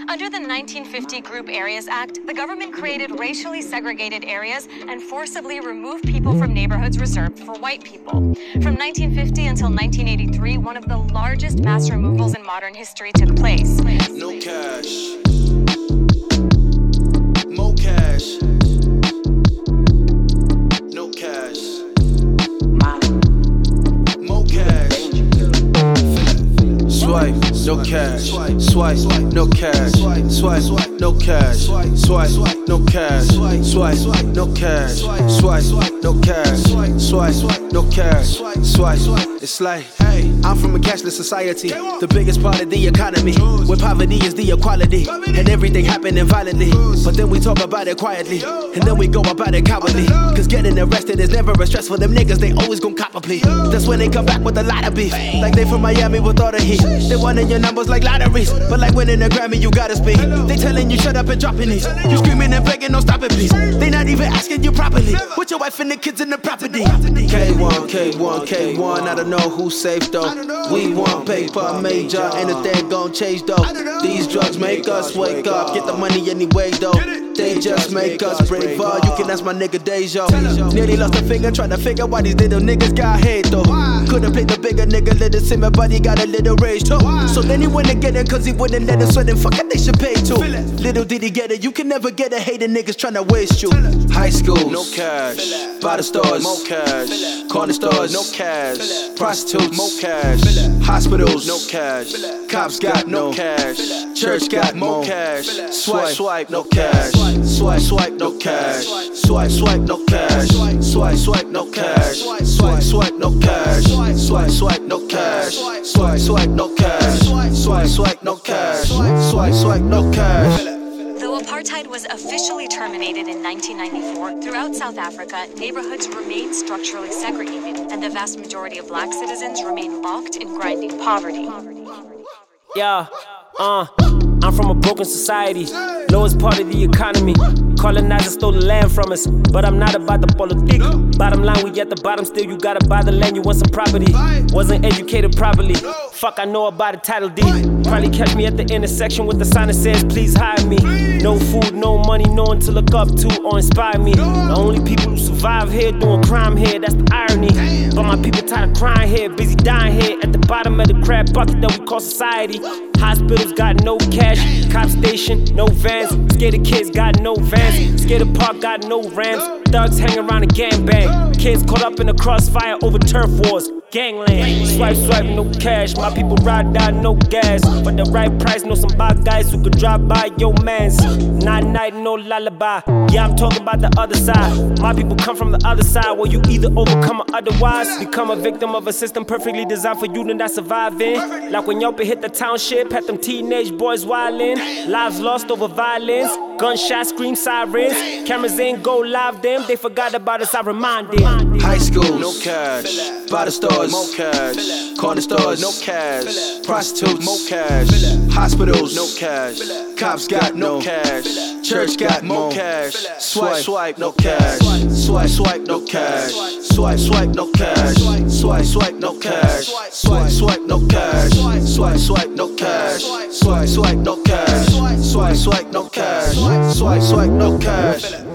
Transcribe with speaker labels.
Speaker 1: Under the 1950 Group Areas Act, the government created racially segregated areas and forcibly removed people from neighborhoods reserved for white people. From 1950 until 1983, one of the largest mass removals in modern history took place.
Speaker 2: No cash. Mo cash. No cash. Mo cash. Swipe, no cash. Swipe, no cash. Swipe, no cash. Swipe, no cash. Swipe, no cash. Swipe, no cash. Swipe, no cash. Swipe. It's like, hey, I'm from a cashless society, the biggest part of the economy, where poverty is the equality, and everything happening violently. But then we talk about it quietly, and then we go about it cowardly. Cause getting arrested is never a stress for them niggas, they always gon' cop a plea. That's when they come back with a lot of beef, like they from Miami with all the heat. They wanting your numbers like lotteries, but like winning a Grammy you gotta speak. They telling you shut up and dropping these, you screaming and begging, no stop it please. They not even asking you properly, with your wife and the kids in the property. K1, K1, K1, I don't know who's safe though. We want paper major, ain't a thing gon' change though. These drugs make us wake up, get the money anyway though. They just make us braver, you can ask my nigga Dejo. Nearly lost a finger trying to figure why these little niggas got hate though. Could've played the bigger nigga, let it simmer, but he got a little rage too. So then he went to get it cause he wouldn't let it sweat and fuck it, they should pay too. Little did he get it, you can never get a hating niggas tryna waste you. High schools, no cash. By the stores, more cash. Corner stores, no cash. Prostitutes, more cash. Hospitals, no cash. Cops got no cash. Church got more cash. Swipe, no cash. Swipe, no cash. Swipe, no cash. Swipe, no cash. Swipe, no cash. Swipe, no cash. Swipe, no cash. Swipe, no cash. Swipe, no cash.
Speaker 1: Though apartheid was officially terminated in 1994, throughout South Africa, neighborhoods remained structurally segregated, and the vast majority of black citizens remain locked in grinding poverty.
Speaker 3: Yeah, I'm from a broken society, lowest part of the economy. Colonizers stole the land from us, but I'm not about the politic. Bottom line, we at the bottom still, you gotta buy the land, you want some property. Wasn't educated properly, fuck I know about a title deed. Probably catch me at the intersection with the sign that says please hire me. No food, no money, no one to look up to or inspire me. The only people who survive here doing crime here, that's the irony. But my people tired of crying here, busy dying here at the bottom of the crab bucket that we call society. Hospitals got no cash, cop station, no vans. Scared of kids got no vans, scared of park got no rams. Thugs hang around a gangbang, kids caught up in the crossfire over turf wars. Gangland, swipe, no cash. My people ride down, no gas. For the right price, know some bad guys who could drive by your mans. Night, no lullaby. Yeah, I'm talking about the other side. My people come from the other side, where you either overcome or otherwise become a victim of a system perfectly designed for you to not survive in. Like when Yope hit the township, had them teenage boys wildin'. Lives lost over violence, gunshots, scream sirens. Cameras ain't go live, them they forgot about us, I remind them.
Speaker 2: High schools, no cash. By the stores, more cash. Corner stores, no cash. Prostitutes, more cash. Hospitals, no cash. Cops got no cash. Church got more cash. Swipe, no cash. Swipe, no cash. Swipe, no cash. Swipe, no cash. Swipe, no cash. Swipe, no cash. Swipe, no cash. Swipe, no cash. Swipe, no cash.